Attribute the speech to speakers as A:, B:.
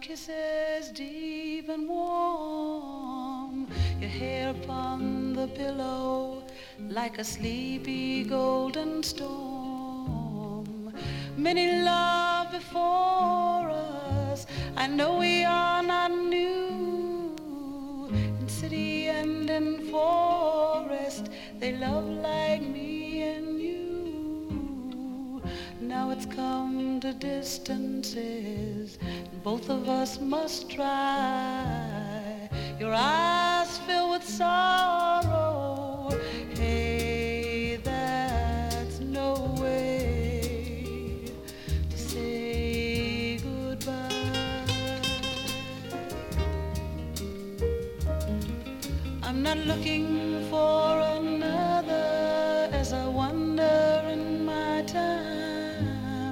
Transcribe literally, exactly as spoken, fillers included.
A: kisses deep and warm, your hair upon the pillow like a sleepy golden storm. Many love before us, I know we are not new. In city and in forest, they love like me and you. Now it's come to distances, both of us must try. Your eyes fill with sorrow, hey, that's no way to say goodbye. I'm not looking